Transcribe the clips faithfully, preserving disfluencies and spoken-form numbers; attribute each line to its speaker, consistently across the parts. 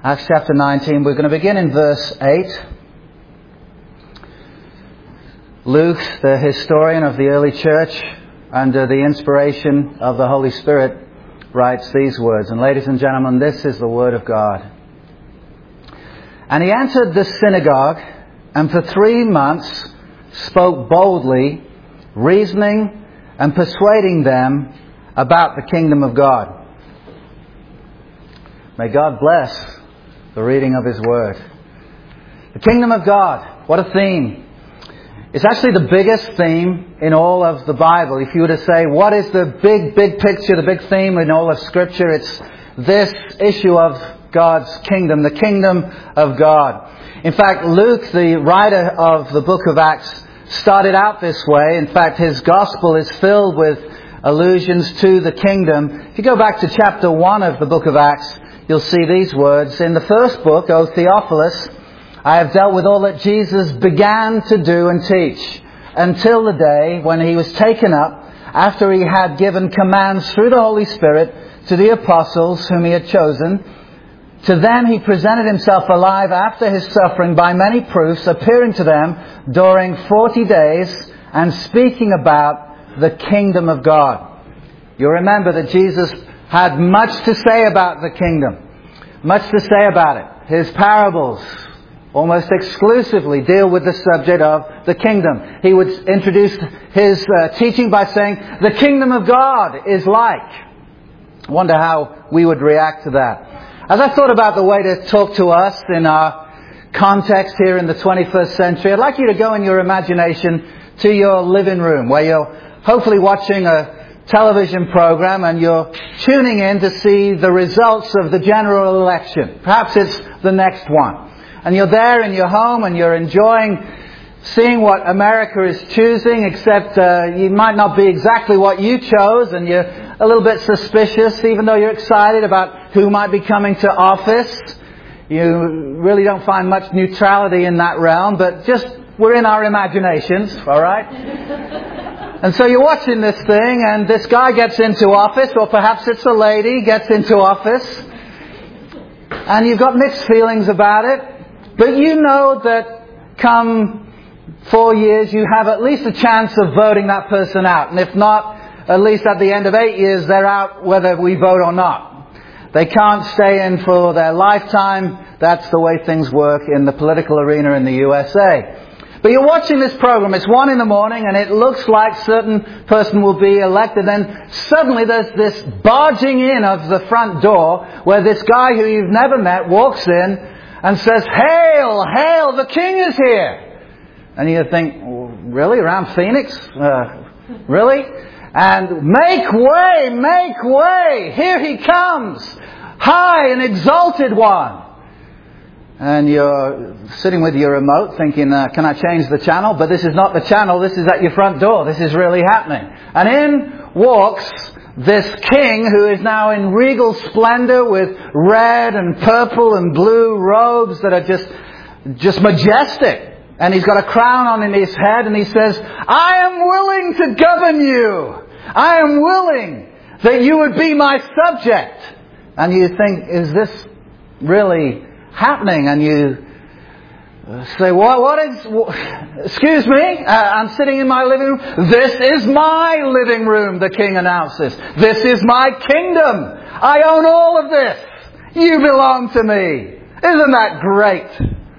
Speaker 1: Acts chapter nineteen. We're going to begin in verse eight. Luke, the historian of the early church, under the inspiration of the Holy Spirit, writes these words. And ladies and gentlemen, this is the word of God. And he entered the synagogue, and for three months spoke boldly, reasoning and persuading them about the kingdom of God. May God bless the reading of His Word. The kingdom of God. What a theme. It's actually the biggest theme in all of the Bible. If you were to say, what is the big, big picture, the big theme in all of Scripture? It's this issue of God's kingdom, the kingdom of God. In fact, Luke, the writer of the book of Acts, started out this way. In fact, his gospel is filled with allusions to the kingdom. If you go back to chapter one of the book of Acts, you'll see these words. In the first book, O Theophilus, I have dealt with all that Jesus began to do and teach until the day when He was taken up, after He had given commands through the Holy Spirit to the apostles whom He had chosen. To them He presented Himself alive after His suffering by many proofs, appearing to them during forty days and speaking about the kingdom of God. You'll remember that Jesus had much to say about the kingdom. Much to say about it. His parables almost exclusively deal with the subject of the kingdom. He would introduce His uh, teaching by saying, the kingdom of God is like. I wonder how we would react to that. As I thought about the way to talk to us in our context here in the twenty-first century, I'd like you to go in your imagination to your living room where you're hopefully watching a television program and you're tuning in to see the results of the general election. Perhaps it's the next one. And you're there in your home and you're enjoying seeing what America is choosing, except uh, you might not be exactly what you chose, and you're a little bit suspicious, even though you're excited about who might be coming to office. You really don't find much neutrality in that realm, but just we're in our imaginations, all right? And so you're watching this thing, and this guy gets into office, or perhaps it's a lady gets into office, and you've got mixed feelings about it, but you know that come four years you have at least a chance of voting that person out, and if not, at least at the end of eight years they're out whether we vote or not. They can't stay in for their lifetime. That's the way things work in the political arena in the U S A. But you're watching this program, it's one in the morning, and it looks like certain person will be elected. Then suddenly there's this barging in of the front door where this guy who you've never met walks in and says, "Hail, hail, the king is here." And you think, well, really? Around Phoenix? Uh, really? And make way, make way, here he comes, high and exalted one. And you're sitting with your remote thinking, uh, can I change the channel? But this is not the channel, this is at your front door. This is really happening. And in walks this king who is now in regal splendor with red and purple and blue robes that are just, just majestic. And he's got a crown on in his head, and he says, I am willing to govern you. I am willing that you would be my subject. And you think, is this really happening? And you say, what, what is, what, excuse me, uh, I'm sitting in my living room. This is my living room, the king announces. This is my kingdom. I own all of this. You belong to me. Isn't that great?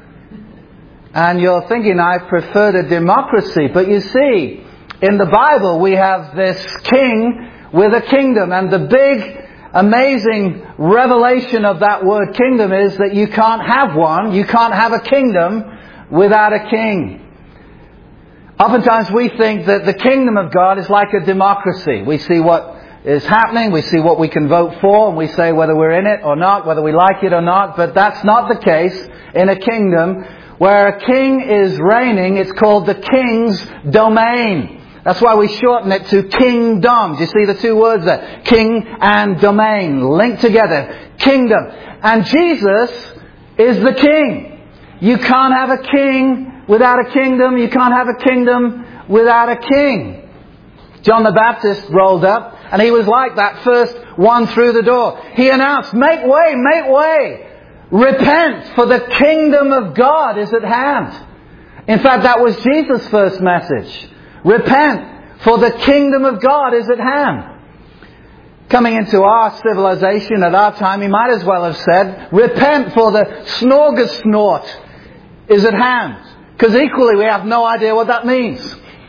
Speaker 1: And you're thinking, I prefer the democracy. But you see, in the Bible we have this king with a kingdom, and the big amazing revelation of that word kingdom is that you can't have one, you can't have a kingdom without a king. Oftentimes we think that the kingdom of God is like a democracy. We see what is happening, we see what we can vote for, and we say whether we're in it or not, whether we like it or not, but that's not the case in a kingdom. Where a king is reigning, it's called the king's domain. That's why we shorten it to kingdom. Do you see the two words there? King and domain linked together. Kingdom. And Jesus is the king. You can't have a king without a kingdom. You can't have a kingdom without a king. John the Baptist rolled up, and he was like that first one through the door. He announced, make way, make way. Repent, for the kingdom of God is at hand. In fact, that was Jesus' first message. Repent, for the kingdom of God is at hand. Coming into our civilization at our time, he might as well have said, repent, for the snorgasnort is at hand. Because equally we have no idea what that means.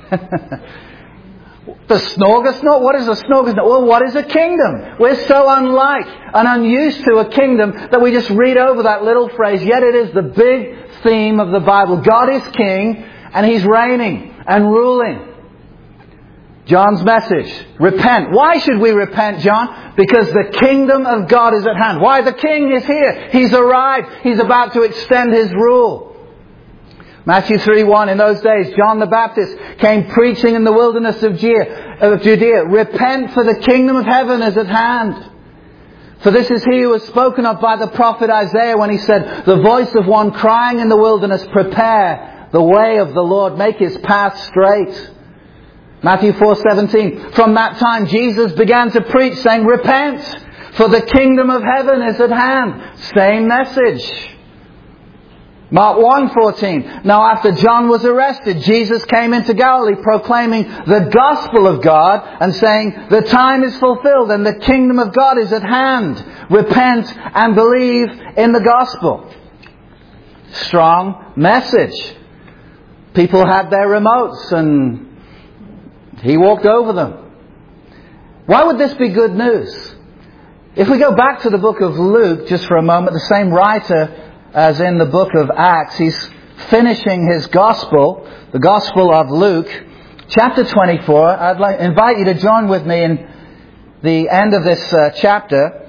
Speaker 1: The snorgasnort? What is a snorgasnort? Well, what is a kingdom? We're so unlike and unused to a kingdom that we just read over that little phrase, yet it is the big theme of the Bible. God is king and He's reigning and ruling. John's message, repent. Why should we repent, John? Because the kingdom of God is at hand. Why? The king is here. He's arrived. He's about to extend His rule. Matthew three one, in those days, John the Baptist came preaching in the wilderness of Judea. Repent, for the kingdom of heaven is at hand. For this is He who was spoken of by the prophet Isaiah when he said, the voice of one crying in the wilderness, prepare the way of the Lord, make His path straight. Matthew four seventeen, from that time Jesus began to preach saying, repent, for the kingdom of heaven is at hand. Same message. Mark one fourteen, now after John was arrested, Jesus came into Galilee proclaiming the gospel of God and saying, the time is fulfilled and the kingdom of God is at hand. Repent and believe in the gospel. Strong message. People had their remotes and He walked over them. Why would this be good news? If we go back to the book of Luke just for a moment, the same writer as in the book of Acts, he's finishing his gospel, the gospel of Luke, chapter twenty-four. I'd like invite you to join with me in the end of this uh, chapter.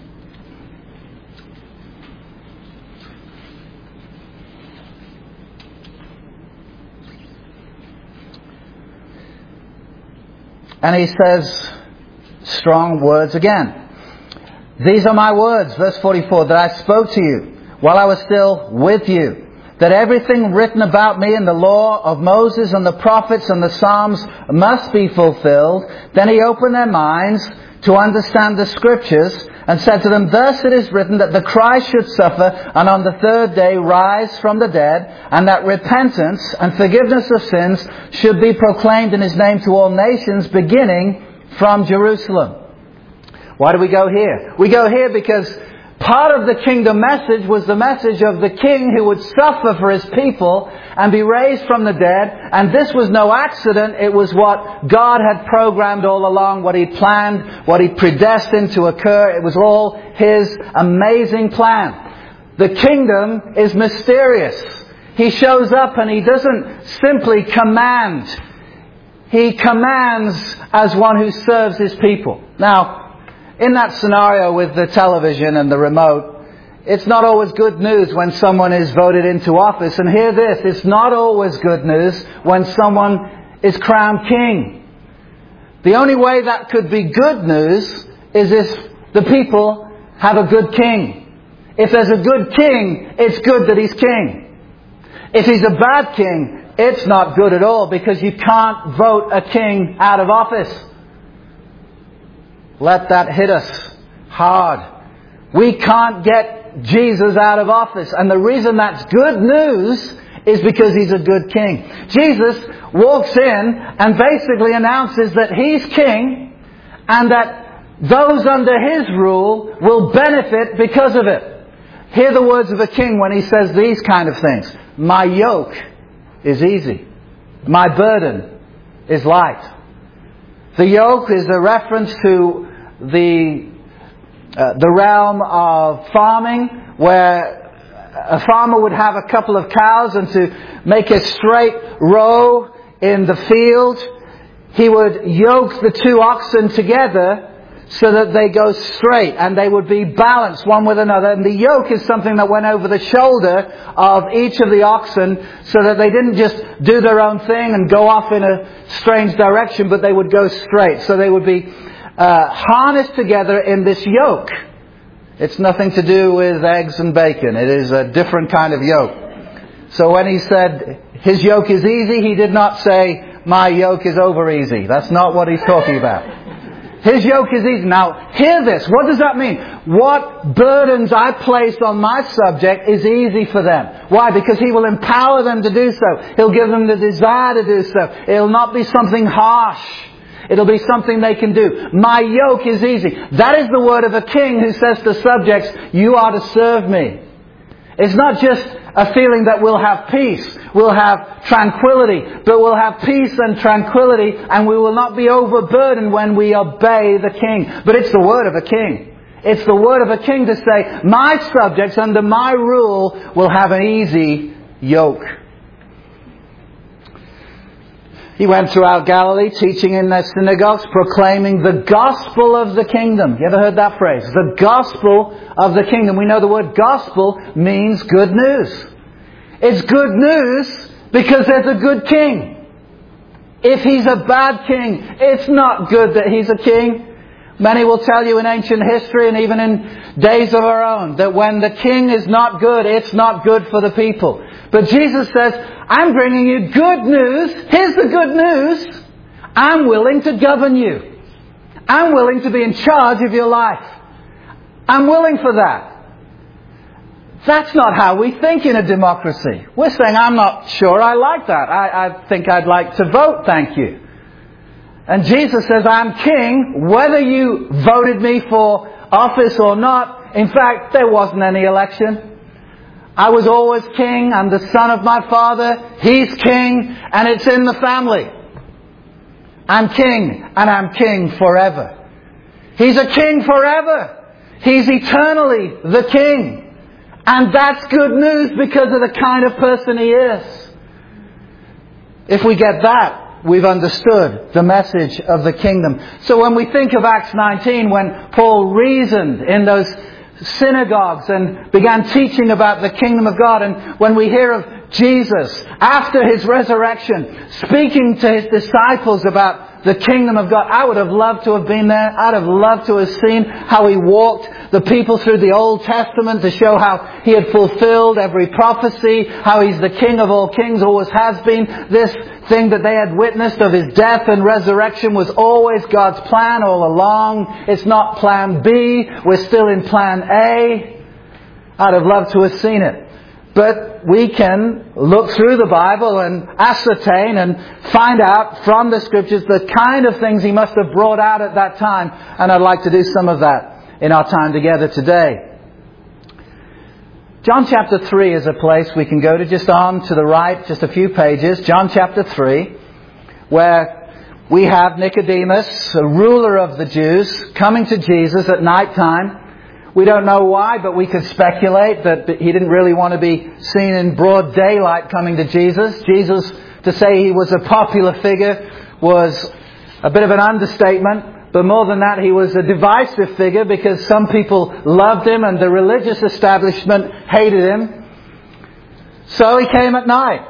Speaker 1: And he says strong words again. These are my words, verse forty-four, that I spoke to you while I was still with you, that everything written about me in the law of Moses and the prophets and the Psalms must be fulfilled. Then he opened their minds to understand the Scriptures and said to them, thus it is written that the Christ should suffer and on the third day rise from the dead, and that repentance and forgiveness of sins should be proclaimed in His name to all nations, beginning from Jerusalem. Why do we go here? We go here because part of the kingdom message was the message of the king who would suffer for his people and be raised from the dead. And this was no accident. It was what God had programmed all along, what He planned, what He predestined to occur. It was all His amazing plan. The kingdom is mysterious. He shows up and He doesn't simply command. He commands as one who serves His people. Now, in that scenario with the television and the remote, it's not always good news when someone is voted into office. And hear this, it's not always good news when someone is crowned king. The only way that could be good news is if the people have a good king. If there's a good king, it's good that he's king. If he's a bad king, it's not good at all, because you can't vote a king out of office. Let that hit us hard. We can't get Jesus out of office. And the reason that's good news is because He's a good king. Jesus walks in and basically announces that He's king and that those under His rule will benefit because of it. Hear the words of a king when he says these kind of things. My yoke is easy. My burden is light. The yoke is a reference to the uh, the realm of farming, where a farmer would have a couple of cows, and to make a straight row in the field, he would yoke the two oxen together so that they go straight and they would be balanced one with another. And the yoke is something that went over the shoulder of each of the oxen so that they didn't just do their own thing and go off in a strange direction, but they would go straight. So they would be uh, harnessed together in this yoke. It's nothing to do with eggs and bacon. It is a different kind of yoke. So when he said his yoke is easy, he did not say my yoke is over easy. That's not what he's talking about. His yoke is easy. Now, hear this. What does that mean? What burdens I place on my subject is easy for them. Why? Because He will empower them to do so. He'll give them the desire to do so. It'll not be something harsh. It'll be something they can do. My yoke is easy. That is the word of a king who says to subjects, you are to serve me. It's not just a feeling that we'll have peace, we'll have tranquility, but we'll have peace and tranquility, and we will not be overburdened when we obey the king. But it's the word of a king. It's the word of a king to say, my subjects under my rule will have an easy yoke. He went throughout Galilee, teaching in their synagogues, proclaiming the gospel of the kingdom. You ever heard that phrase? The gospel of the kingdom. We know the word gospel means good news. It's good news because there's a good king. If He's a bad king, it's not good that He's a king. Many will tell you in ancient history and even in days of our own that when the king is not good, it's not good for the people. But Jesus says, I'm bringing you good news. Here's the good news. I'm willing to govern you. I'm willing to be in charge of your life. I'm willing for that. That's not how we think in a democracy. We're saying, I'm not sure I like that. I, I think I'd like to vote, thank you. And Jesus says, I'm king, whether you voted me for office or not. In fact, there wasn't any election. I was always king. I'm the son of my father. He's king, and it's in the family. I'm king, and I'm king forever. He's a king forever. He's eternally the king. And that's good news because of the kind of person He is. If we get that, we've understood the message of the kingdom. So when we think of Acts nineteen, when Paul reasoned in those synagogues and began teaching about the kingdom of God, and when we hear of Jesus after His resurrection speaking to His disciples about the kingdom of God, I would have loved to have been there. I'd have loved to have seen how He walked the people through the Old Testament to show how He had fulfilled every prophecy, how He's the King of all kings, always has been. This thing that they had witnessed of His death and resurrection was always God's plan all along. It's not plan B. We're still in plan A. I'd have loved to have seen it. But we can look through the Bible and ascertain and find out from the Scriptures the kind of things He must have brought out at that time. And I'd like to do some of that in our time together today. John chapter three is a place we can go to, just on to the right, just a few pages. John chapter three, where we have Nicodemus, a ruler of the Jews, coming to Jesus at night time. We don't know why, but we could speculate that he didn't really want to be seen in broad daylight coming to Jesus. Jesus, to say He was a popular figure was a bit of an understatement. But more than that, He was a divisive figure because some people loved Him and the religious establishment hated Him. So He came at night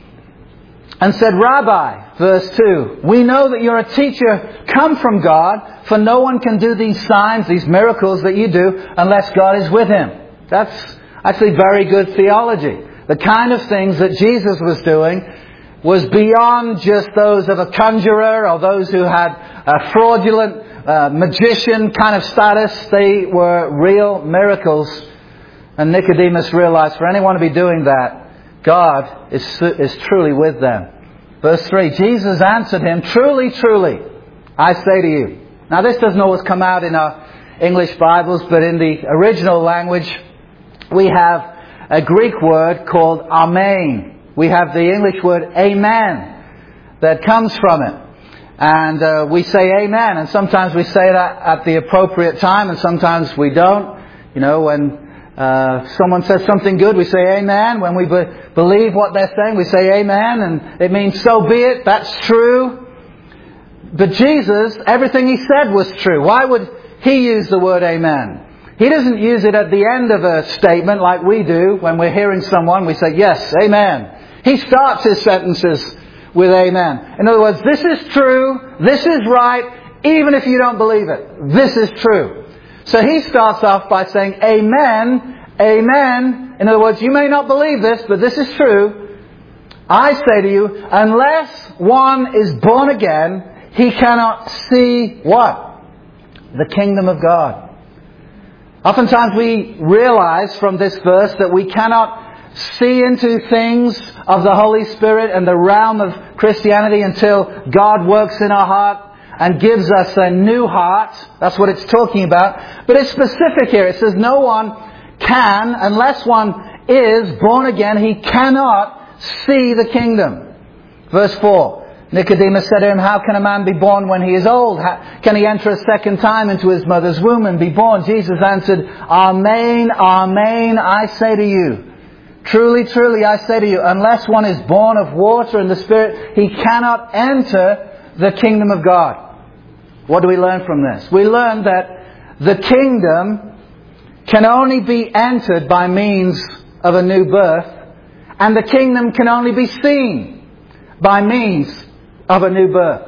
Speaker 1: and said, Rabbi, verse two, we know that you're a teacher come from God, for no one can do these signs, these miracles that you do, unless God is with him. That's actually very good theology. The kind of things that Jesus was doing was beyond just those of a conjurer or those who had a fraudulent uh, magician kind of status. They were real miracles. And Nicodemus realized for anyone to be doing that, God is, is truly with them. Verse three, Jesus answered him, truly, truly, I say to you. Now this doesn't always come out in our English Bibles, but in the original language we have a Greek word called amen. We have the English word amen that comes from it. And uh, we say amen, and sometimes we say that at the appropriate time, and sometimes we don't. You know, when uh, someone says something good, we say amen. When we be- believe what they're saying, we say amen, and it means so be it, that's true. But Jesus, everything He said was true. Why would He use the word amen? He doesn't use it at the end of a statement like we do. When we're hearing someone, we say, yes, amen. He starts His sentences with amen. In other words, this is true, this is right, even if you don't believe it. This is true. So He starts off by saying, amen, amen. In other words, you may not believe this, but this is true. I say to you, unless one is born again, he cannot see what? the kingdom of God. Oftentimes we realize from this verse that we cannot see into things of the Holy Spirit and the realm of Christianity until God works in our heart and gives us a new heart. That's what it's talking about. But it's specific here. It says no one can, unless one is born again, he cannot see the kingdom. Verse four. Nicodemus said to him, how can a man be born when he is old? How can he enter a second time into his mother's womb and be born? Jesus answered, Amen, Amen, I say to you. Truly, truly, I say to you, unless one is born of water and the Spirit, he cannot enter the kingdom of God. What do we learn from this? We learn that the kingdom can only be entered by means of a new birth, and the kingdom can only be seen by means of a new birth.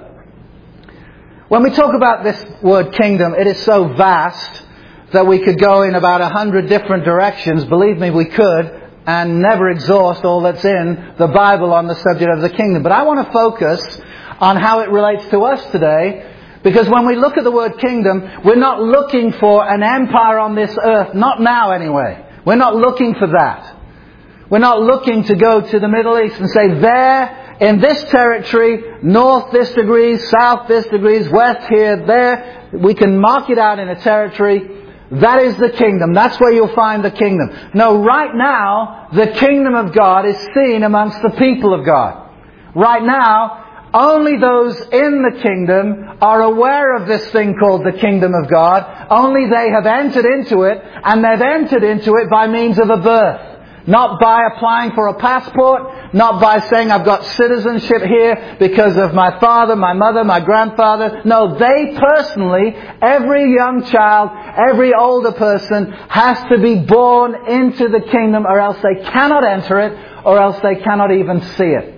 Speaker 1: When we talk about this word kingdom, it is so vast that we could go in about a hundred different directions. Believe me, we could, and never exhaust all that's in the Bible on the subject of the kingdom. But I want to focus on how it relates to us today, because when we look at the word kingdom, we're not looking for an empire on this earth, not now anyway. We're not looking for that. We're not looking to go to the Middle East and say, there, in this territory, north this degrees, south this degrees, west here, there, we can mark it out in a territory. That is the kingdom. That's where you'll find the kingdom. No, right now, the kingdom of God is seen amongst the people of God. Right now, only those in the kingdom are aware of this thing called the kingdom of God. Only they have entered into it, and they've entered into it by means of a birth. Not by applying for a passport, not by saying I've got citizenship here because of my father, my mother, my grandfather. No, they personally, every young child, every older person has to be born into the kingdom, or else they cannot enter it, or else they cannot even see it.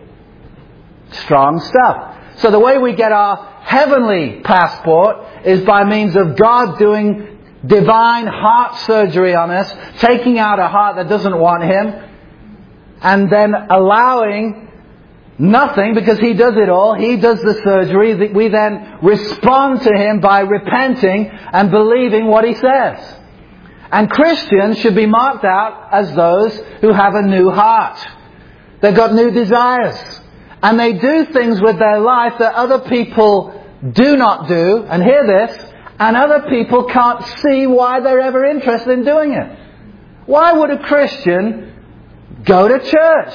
Speaker 1: Strong stuff. So the way we get our heavenly passport is by means of God doing divine heart surgery on us, taking out a heart that doesn't want Him, and then allowing nothing, because He does it all. He does the surgery. We then respond to Him by repenting and believing what He says. And Christians should be marked out as those who have a new heart. They've got new desires. And they do things with their life that other people do not do. And hear this. And other people can't see why they're ever interested in doing it. Why would a Christian go to church?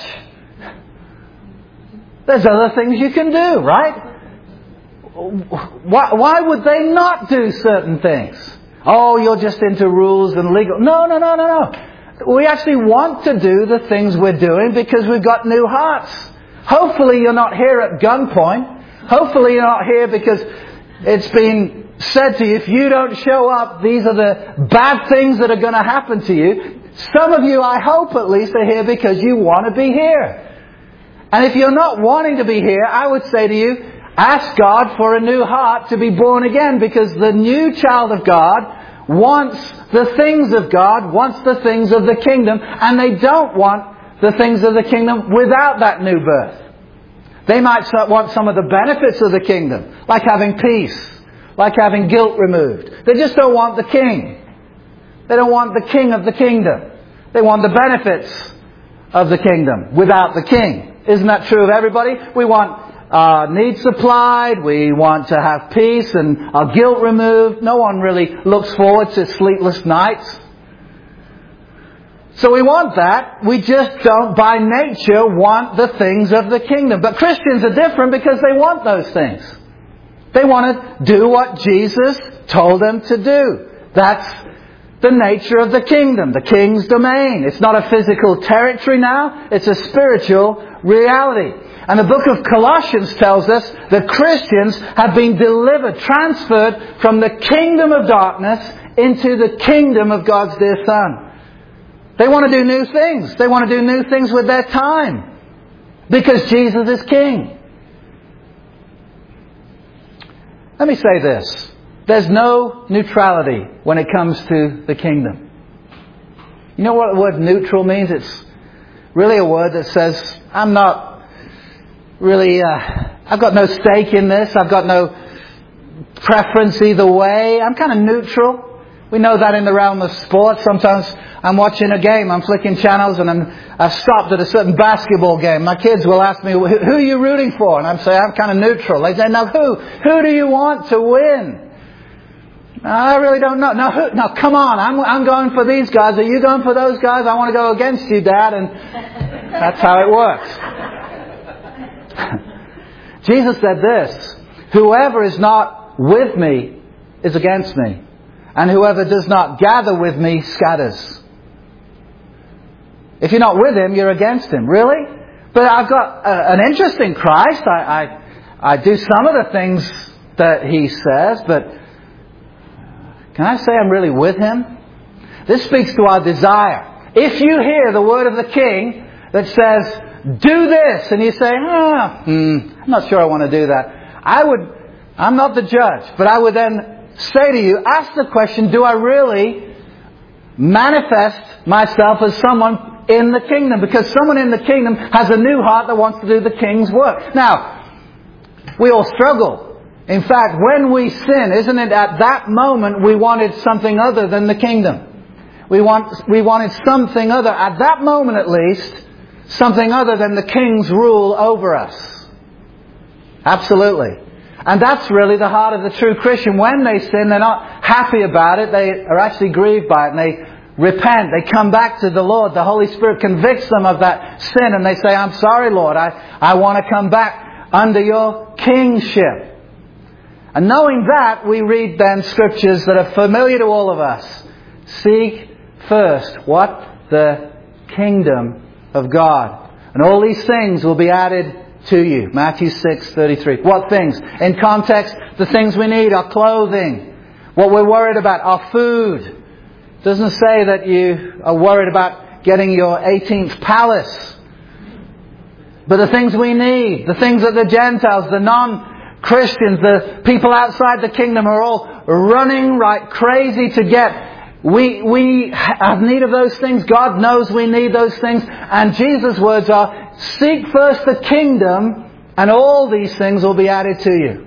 Speaker 1: There's other things you can do, right? Why, why would they not do certain things? Oh, you're just into rules and legal. No, no, no, no, no. We actually want to do the things we're doing because we've got new hearts. Hopefully you're not here at gunpoint. Hopefully you're not here because it's been said to you, if you don't show up, these are the bad things that are going to happen to you. Some of you, I hope at least, are here because you want to be here. And if you're not wanting to be here, I would say to you, ask God for a new heart to be born again, because the new child of God wants the things of God, wants the things of the kingdom, and they don't want the things of the kingdom without that new birth. They might want some of the benefits of the kingdom, like having peace, like having guilt removed. They just don't want the king. They don't want the king of the kingdom. They want the benefits of the kingdom without the king. Isn't that true of everybody? We want our needs supplied. We want to have peace and our guilt removed. No one really looks forward to sleepless nights. So we want that. We just don't, by nature, want the things of the kingdom. But Christians are different because they want those things. They want to do what Jesus told them to do. That's the nature of the kingdom, the king's domain. It's not a physical territory now. It's a spiritual reality. And the book of Colossians tells us that Christians have been delivered, transferred from the kingdom of darkness into the kingdom of God's dear Son. They want to do new things. They want to do new things with their time, because Jesus is King. Let me say this. There's no neutrality when it comes to the kingdom. You know what the word neutral means? It's really a word that says, I'm not really, uh, I've got no stake in this. I've got no preference either way. I'm kind of neutral. We know that in the realm of sports. Sometimes I'm watching a game, I'm flicking channels, and I'm, I've stopped at a certain basketball game. My kids will ask me, who are you rooting for? And I'm saying, I'm kind of neutral. They say, now who? Who do you want to win? I really don't know. Now, who, now come on, I'm, I'm going for these guys. Are you going for those guys? I want to go against you, Dad. And that's how it works. Jesus said this, whoever is not with me is against me. And whoever does not gather with me scatters. If you're not with Him, you're against Him. Really? But I've got a, an interest in Christ. I, I, I do some of the things that He says, but can I say I'm really with Him? This speaks to our desire. If you hear the word of the King that says, do this, and you say, oh, hmm, I'm not sure I want to do that. I would, I'm not the judge, but I would then say to you, ask the question, do I really manifest myself as someone in the kingdom? Because someone in the kingdom has a new heart that wants to do the King's work. Now, we all struggle. In fact, when we sin, isn't it at that moment we wanted something other than the kingdom? We want, we wanted something other, at that moment at least, something other than the King's rule over us. Absolutely. And that's really the heart of the true Christian. When they sin, they're not happy about it. They are actually grieved by it. And they repent. They come back to the Lord. The Holy Spirit convicts them of that sin. And they say, I'm sorry, Lord. I, I want to come back under your kingship. And knowing that, we read then scriptures that are familiar to all of us. Seek first what? The kingdom of God. And all these things will be added to you. Matthew six thirty-three. What things? In context, the things we need, our clothing, what we're worried about, our food. It doesn't say that you are worried about getting your eighteenth palace. But the things we need, the things that the Gentiles, the non-Christians, the people outside the kingdom are all running right crazy to get. We, we have need of those things. God knows we need those things. And Jesus' words are, seek first the kingdom and all these things will be added to you.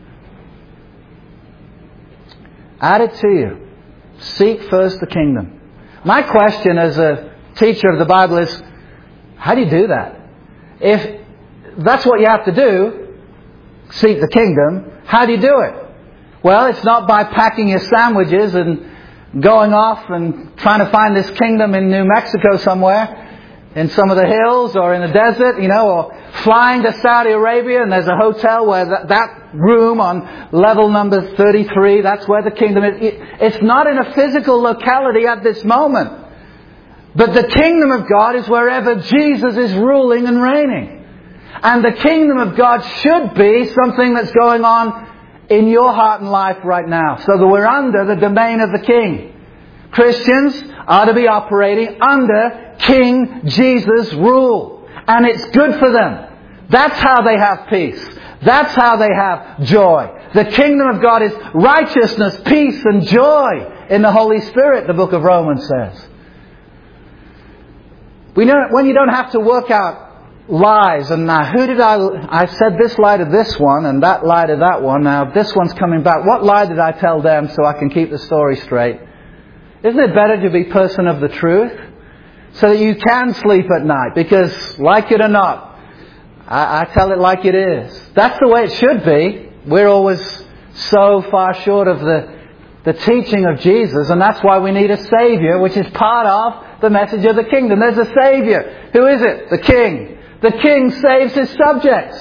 Speaker 1: Added to you. Seek first the kingdom. My question as a teacher of the Bible is, how do you do that? If that's what you have to do, seek the kingdom, how do you do it? Well, it's not by packing your sandwiches and going off and trying to find this kingdom in New Mexico somewhere, in some of the hills or in the desert, you know, or flying to Saudi Arabia and there's a hotel where that, that room on level number thirty-three, that's where the kingdom is. It's not in a physical locality at this moment. But the kingdom of God is wherever Jesus is ruling and reigning. And the kingdom of God should be something that's going on in your heart and life right now, so that we're under the domain of the King. Christians are to be operating under King Jesus' rule. And it's good for them. That's how they have peace. That's how they have joy. The kingdom of God is righteousness, peace and joy in the Holy Spirit, the book of Romans says. We know when you don't have to work out lies, and now who did I, I said this lie to this one and that lie to that one, now this one's coming back. What lie did I tell them so I can keep the story straight? Isn't it better to be person of the truth? So that you can sleep at night, because like it or not, I, I tell it like it is. That's the way it should be. We're always so far short of the, the teaching of Jesus, and that's why we need a Saviour, which is part of the message of the kingdom. There's a Saviour. Who is it? The King. The King saves His subjects.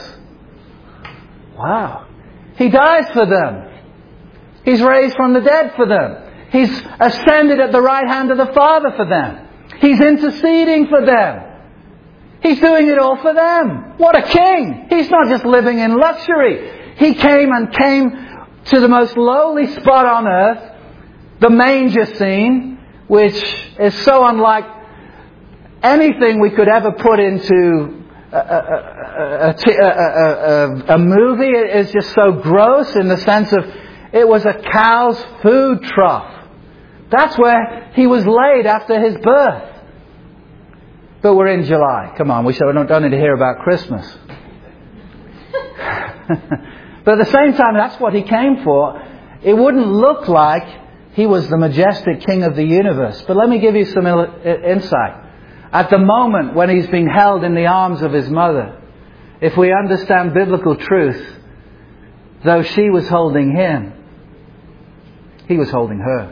Speaker 1: Wow. He dies for them. He's raised from the dead for them. He's ascended at the right hand of the Father for them. He's interceding for them. He's doing it all for them. What a King. He's not just living in luxury. He came and came to the most lowly spot on earth, the manger scene, which is so unlike anything we could ever put into A, a, a, a, a movie. Is just so gross in the sense of it was a cow's food trough. That's where He was laid after His birth. But we're in July. Come on, we don't, don't need to hear about Christmas. But at the same time, that's what He came for. It wouldn't look like He was the majestic King of the universe. But let me give you some insight. At the moment when He's being held in the arms of His mother, if we understand biblical truth, though she was holding Him, He was holding her.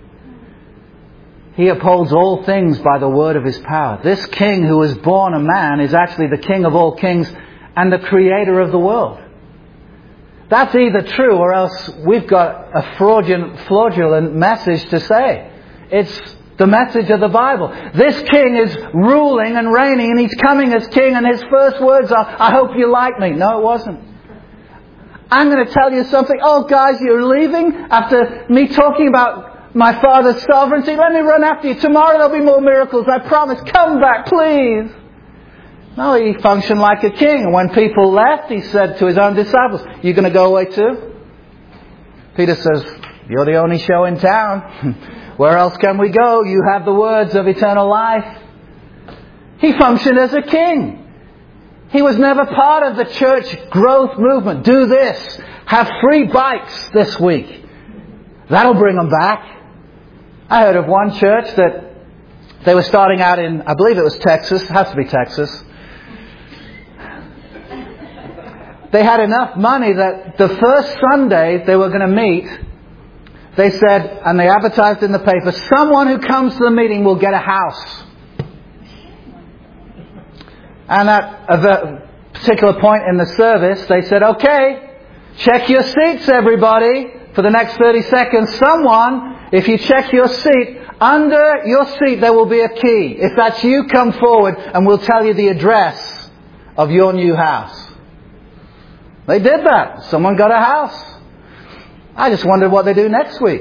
Speaker 1: He upholds all things by the word of His power. This King who was born a man is actually the King of all kings and the Creator of the world. That's either true or else we've got a fraudulent, fraudulent message to say. It's the message of the Bible. This King is ruling and reigning, and He's coming as King, and His first words are, I hope you like me. No, it wasn't. I'm going to tell you something. Oh, guys, you're leaving after me talking about my Father's sovereignty. Let me run after you. Tomorrow there'll be more miracles. I promise. Come back, please. No, He functioned like a king. And when people left, He said to His own disciples, you going to go away too? Peter says, you're the only show in town. Where else can we go? You have the words of eternal life. He functioned as a king. He was never part of the church growth movement. Do this. Have free bikes this week. That'll bring them back. I heard of one church that they were starting out in, I believe it was Texas. It has to be Texas. They had enough money that the first Sunday they were going to meet, they said, and they advertised in the paper, someone who comes to the meeting will get a house. And at a particular point in the service, they said, okay, check your seats, everybody. For the next thirty seconds, someone, if you check your seat, under your seat there will be a key. If that's you, come forward and we'll tell you the address of your new house. They did that. Someone got a house. I just wondered what they do next week.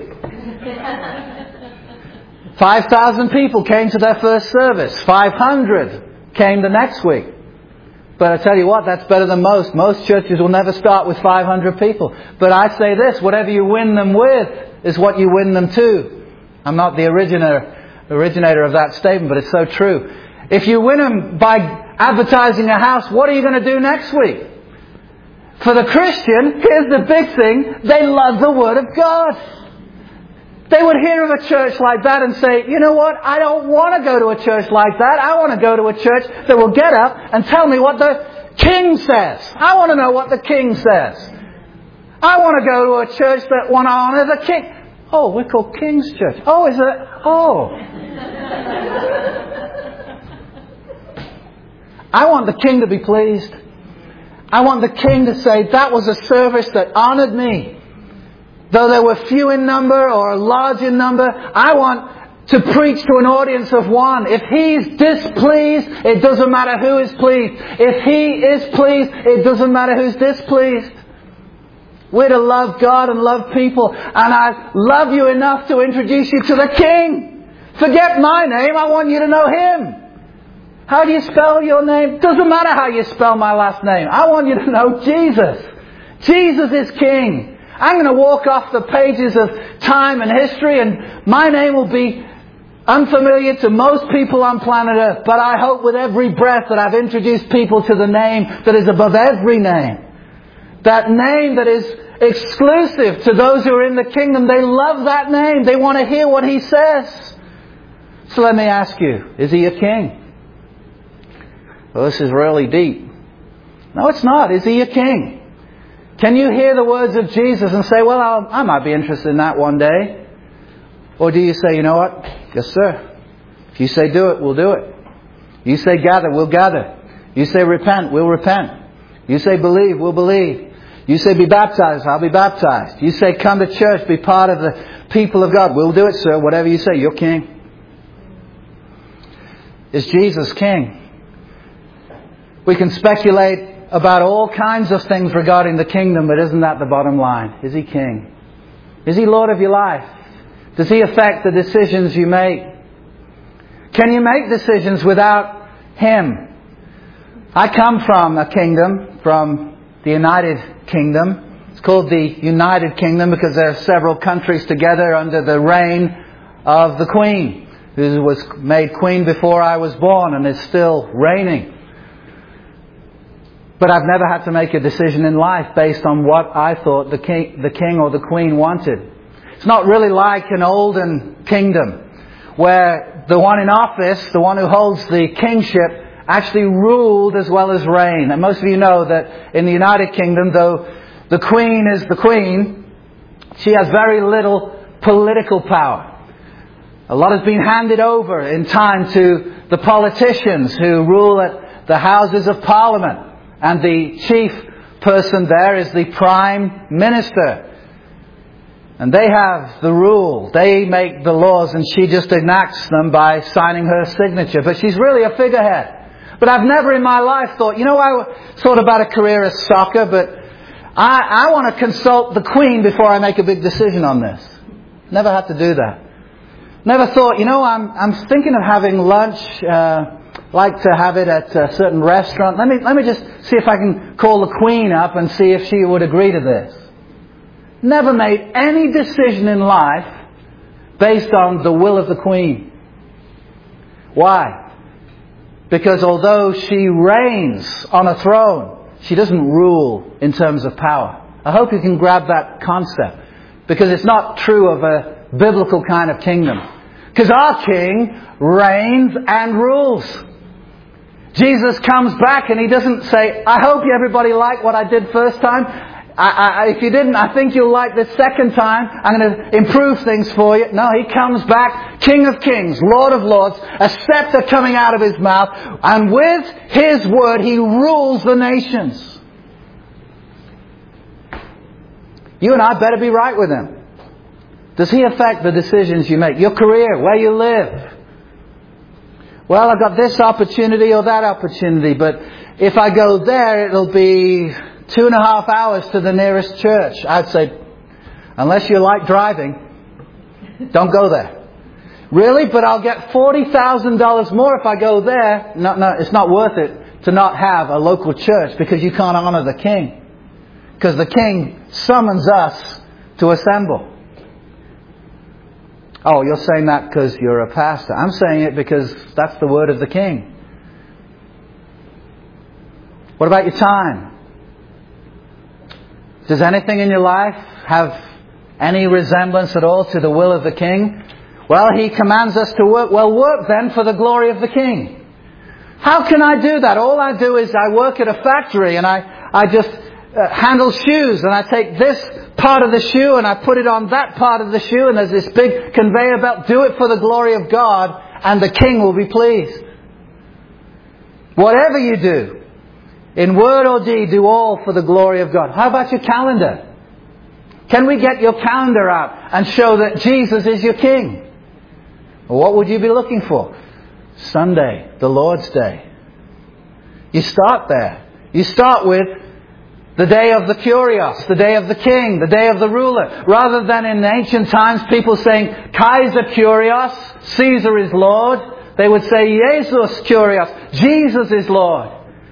Speaker 1: five thousand people came to their first service. five hundred came the next week. But I tell you what, that's better than most. Most churches will never start with five hundred people. But I say this, whatever you win them with is what you win them to. I'm not the originator, originator of that statement, but it's so true. If you win them by advertising a house, what are you going to do next week? For the Christian, here's the big thing, they love the Word of God. They would hear of a church like that and say, you know what, I don't want to go to a church like that. I want to go to a church that will get up and tell me what the King says. I want to know what the King says. I want to go to a church that want to honor the King. Oh, we're called King's Church. Oh, is it? Oh. I want the King to be pleased. I want the King to say, that was a service that honored me. Though there were few in number or large in number, I want to preach to an audience of one. If He's displeased, it doesn't matter who is pleased. If He is pleased, it doesn't matter who's displeased. We're to love God and love people. And I love you enough to introduce you to the King. Forget my name, I want you to know Him. How do you spell your name? Doesn't matter how you spell my last name. I want you to know Jesus. Jesus is King. I'm going to walk off the pages of time and history, and my name will be unfamiliar to most people on planet Earth. But I hope with every breath that I've introduced people to the name that is above every name. That name that is exclusive to those who are in the kingdom. They love that name. They want to hear what He says. So let me ask you, is He a king? Well, this is really deep. No, it's not. Is He a king? Can you hear the words of Jesus and say, well, I'll, I might be interested in that one day? Or do you say, you know what? Yes, sir. If you say do it, we'll do it. You say gather, we'll gather. You say repent, we'll repent. You say believe, we'll believe. You say be baptized, I'll be baptized. You say come to church, be part of the people of God. We'll do it, sir. Whatever you say, you're king. Is Jesus king? We can speculate about all kinds of things regarding the kingdom, but isn't that the bottom line? Is He king? Is He Lord of your life? Does He affect the decisions you make? Can you make decisions without Him? I come from a kingdom, from the United Kingdom. It's called the United Kingdom because there are several countries together under the reign of the Queen, who was made Queen before I was born and is still reigning. But I've never had to make a decision in life based on what I thought the king, the king or the queen wanted. It's not really like an olden kingdom where the one in office, the one who holds the kingship, actually ruled as well as reigned. And most of you know that in the United Kingdom, though the queen is the queen, she has very little political power. A lot has been handed over in time to the politicians who rule at the Houses of Parliament. And the chief person there is the Prime Minister. And they have the rule. They make the laws and she just enacts them by signing her signature. But she's really a figurehead. But I've never in my life thought, you know, I thought about a career as soccer, but I, I want to consult the Queen before I make a big decision on this. Never had to do that. Never thought, you know, I'm I'm thinking of having lunch, uh, like to have it at a certain restaurant. Let me let me just see if I can call the Queen up and see if she would agree to this. Never made any decision in life based on the will of the Queen. Why? Because although she reigns on a throne, she doesn't rule in terms of power. I hope you can grab that concept. Because it's not true of a biblical kind of kingdom. Because our King reigns and rules. Jesus comes back and He doesn't say, I hope everybody liked what I did first time. I, I, if you didn't, I think you'll like this second time. I'm going to improve things for you. No, He comes back, King of Kings, Lord of Lords, a scepter coming out of His mouth. And with His word, He rules the nations. You and I better be right with Him. Does He affect the decisions you make? Your career, where you live. Well, I've got this opportunity or that opportunity, but if I go there, it'll be two and a half hours to the nearest church. I'd say, unless you like driving, don't go there. Really? But I'll get forty thousand dollars more if I go there. No, no, it's not worth it to not have a local church because you can't honor the King. Because the King summons us to assemble. Oh, you're saying that because you're a pastor. I'm saying it because that's the word of the King. What about your time? Does anything in your life have any resemblance at all to the will of the King? Well, He commands us to work. Well, work then for the glory of the King. How can I do that? All I do is I work at a factory and I, I just uh, handle shoes and I take this part of the shoe and I put it on that part of the shoe and there's this big conveyor belt. Do it for the glory of God and the King will be pleased. Whatever you do, in word or deed, do all for the glory of God. How about your calendar? Can we get your calendar out and show that Jesus is your King? What would you be looking for? Sunday, the Lord's Day. You start there. You start with the day of the Kyrios, the day of the King, the day of the ruler. Rather than in ancient times people saying, Kaiser Kyrios, Caesar is Lord, they would say, Jesus Kyrios, Jesus is Lord.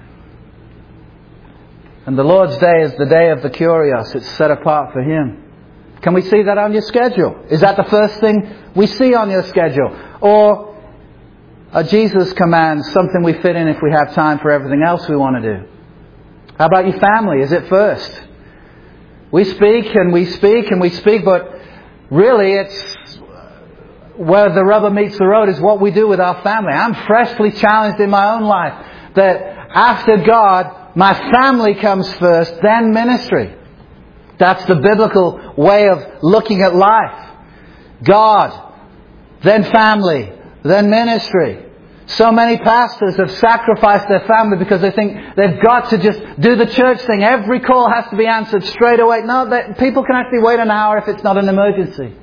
Speaker 1: And the Lord's Day is the day of the Kyrios. It's set apart for Him. Can we see that on your schedule? Is that the first thing we see on your schedule? Or are Jesus' commands something we fit in if we have time for everything else we want to do? How about your family? Is it first? We speak and we speak and we speak, but really it's where the rubber meets the road is what we do with our family. I'm freshly challenged in my own life that after God, my family comes first, then ministry. That's the biblical way of looking at life. God, then family, then ministry. So many pastors have sacrificed their family because they think they've got to just do the church thing. Every call has to be answered straight away. No, they, people can actually wait an hour if it's not an emergency.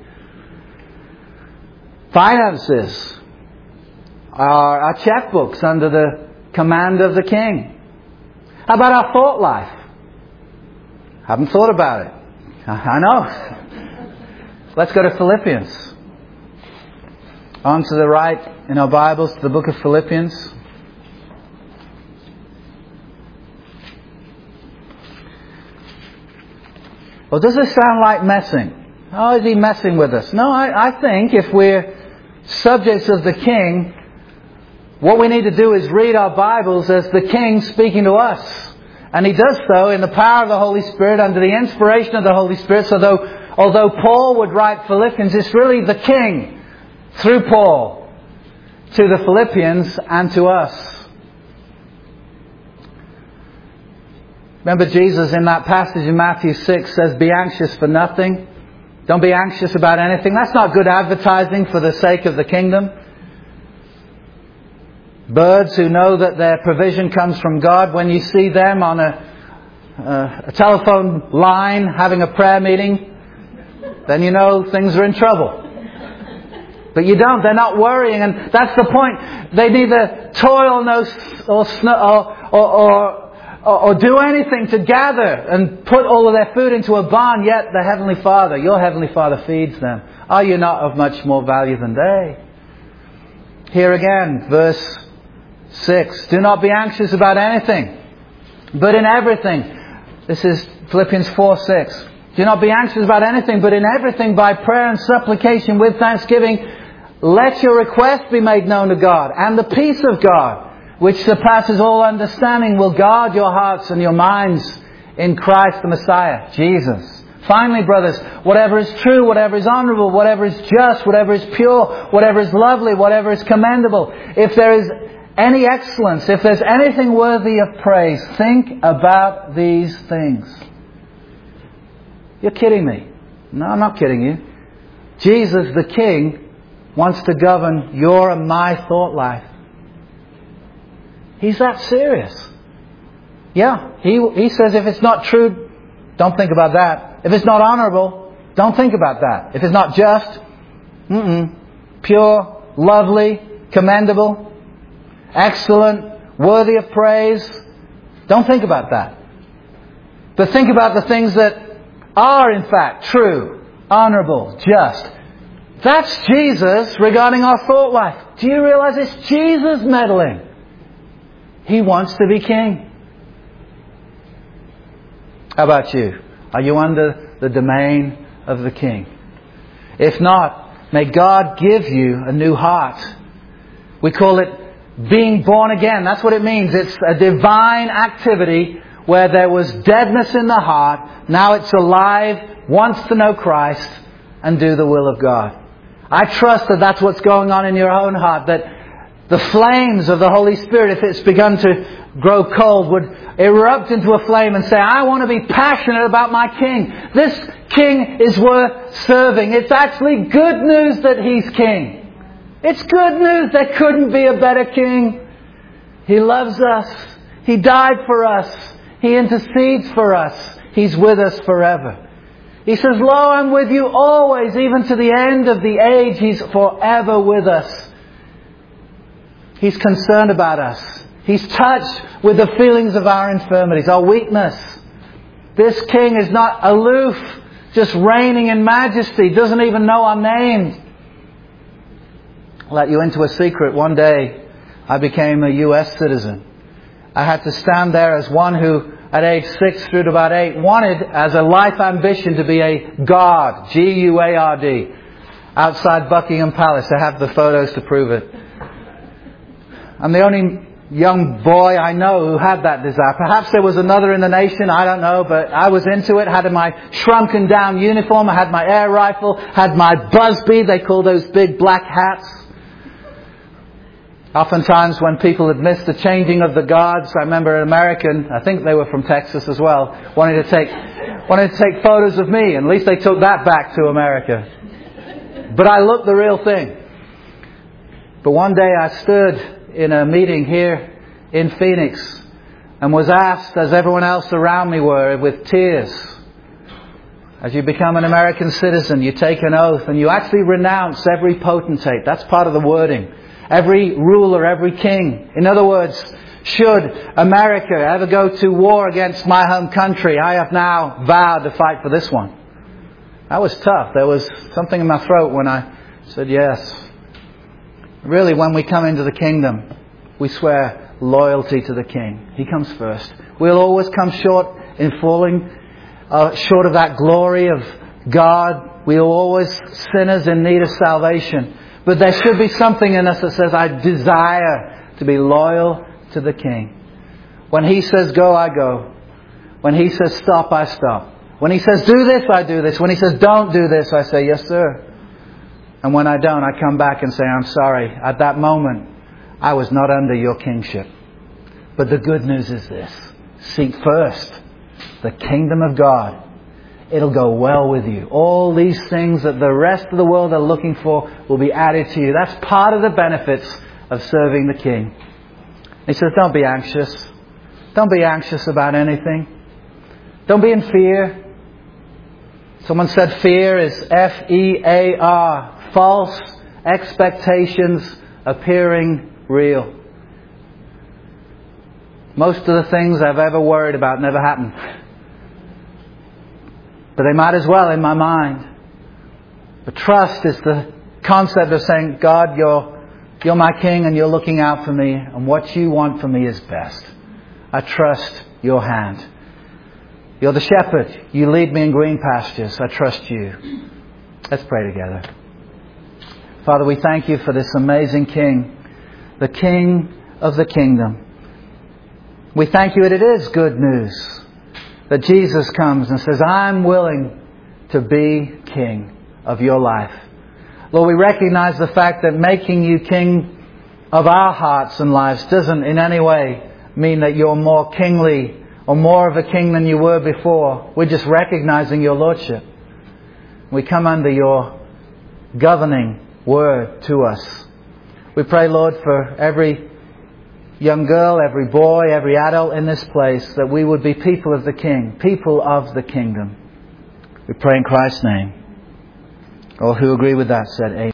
Speaker 1: Finances are our checkbooks under the command of the King. How about our thought life? Haven't thought about it. I know. Let's go to Philippians. On to the right in our Bibles, to the book of Philippians. Well, does this sound like messing? Oh, is He messing with us? No, I, I think if we're subjects of the King, what we need to do is read our Bibles as the King speaking to us. And he does so in the power of the Holy Spirit, under the inspiration of the Holy Spirit. So though, although Paul would write Philippians, it's really the King, through Paul, to the Philippians and to us. Remember, Jesus in that passage in Matthew six says, be anxious for nothing. Don't be anxious about anything. That's not good advertising for the sake of the kingdom. Birds who know that their provision comes from God, when you see them on a, uh, a telephone line having a prayer meeting, then you know things are in trouble. But you don't. They're not worrying. And that's the point. They neither toil no, or, or, or, or Or, or do anything to gather and put all of their food into a barn, yet the Heavenly Father, your Heavenly Father feeds them. Are you not of much more value than they? Here again, verse six. Do not be anxious about anything, but in everything. This is Philippians four six. Do not be anxious about anything, but in everything by prayer and supplication with thanksgiving, let your request be made known to God. And the peace of God, which surpasses all understanding, will guard your hearts and your minds in Christ the Messiah, Jesus. Finally, brothers, whatever is true, whatever is honourable, whatever is just, whatever is pure, whatever is lovely, whatever is commendable, if there is any excellence, if there's anything worthy of praise, think about these things. You're kidding me. No, I'm not kidding you. Jesus, the King, wants to govern your and my thought life. He's that serious. Yeah, he he says if it's not true, don't think about that. If it's not honourable, don't think about that. If it's not just, mm-mm, pure, lovely, commendable, excellent, worthy of praise, don't think about that. But think about the things that are in fact true, honourable, just. That's Jesus regarding our thought life. Do you realise it's Jesus meddling? He wants to be king. How about you? Are you under the domain of the King? If not, may God give you a new heart. We call it being born again. That's what it means. It's a divine activity where there was deadness in the heart. Now it's alive, wants to know Christ and do the will of God. I trust that that's what's going on in your own heart, that the flames of the Holy Spirit, if it's begun to grow cold, would erupt into a flame and say, I want to be passionate about my King. This King is worth serving. It's actually good news that He's King. It's good news. There couldn't be a better King. He loves us. He died for us. He intercedes for us. He's with us forever. He says, Lo, I'm with you always, even to the end of the age. He's forever with us. He's concerned about us. He's touched with the feelings of our infirmities, our weakness. This King is not aloof, just reigning in majesty, doesn't even know our names. I'll let you into a secret. One day, I became a U S citizen. I had to stand there as one who, at age six through to about eight, wanted as a life ambition to be a guard, G U A R D, outside Buckingham Palace. I have the photos to prove it. I'm the only young boy I know who had that desire. Perhaps there was another in the nation, I don't know, but I was into it, had my shrunken down uniform, I had my air rifle, had my Busby, they call those big black hats. Oftentimes when people had missed the changing of the guards, I remember an American, I think they were from Texas as well, wanted to take wanted to take photos of me, and at least they took that back to America. But I looked the real thing. But one day I stood in a meeting here in Phoenix and was asked, as everyone else around me were, with tears, as you become an American citizen, you take an oath and you actually renounce every potentate. That's part of the wording. Every ruler, every king. In other words, should America ever go to war against my home country, I have now vowed to fight for this one. That was tough. There was something in my throat when I said yes. Really, when we come into the kingdom, we swear loyalty to the King. He comes first. We'll always come short in falling uh, short of that glory of God. We're always sinners in need of salvation. But there should be something in us that says, I desire to be loyal to the King. When He says go, I go. When He says stop, I stop. When He says do this, I do this. When He says don't do this, I say yes, sir. And when I don't, I come back and say, I'm sorry. At that moment, I was not under your kingship. But the good news is this. Seek first the kingdom of God. It'll go well with you. All these things that the rest of the world are looking for will be added to you. That's part of the benefits of serving the King. He says, don't be anxious. Don't be anxious about anything. Don't be in fear. Someone said fear is F E A R. False expectations appearing real. Most of the things I've ever worried about never happened. But they might as well in my mind. But trust is the concept of saying, God, you're, you're my King and you're looking out for me. And what you want for me is best. I trust your hand. You're the shepherd. You lead me in green pastures. I trust you. Let's pray together. Father, we thank you for this amazing King. The King of the kingdom. We thank you that it is good news that Jesus comes and says, I'm willing to be King of your life. Lord, we recognize the fact that making you King of our hearts and lives doesn't in any way mean that you're more kingly or more of a king than you were before. We're just recognizing your lordship. We come under your governing word to us. We pray, Lord, for every young girl, every boy, every adult in this place, that we would be people of the King, people of the kingdom. We pray in Christ's name. All who agree with that said amen.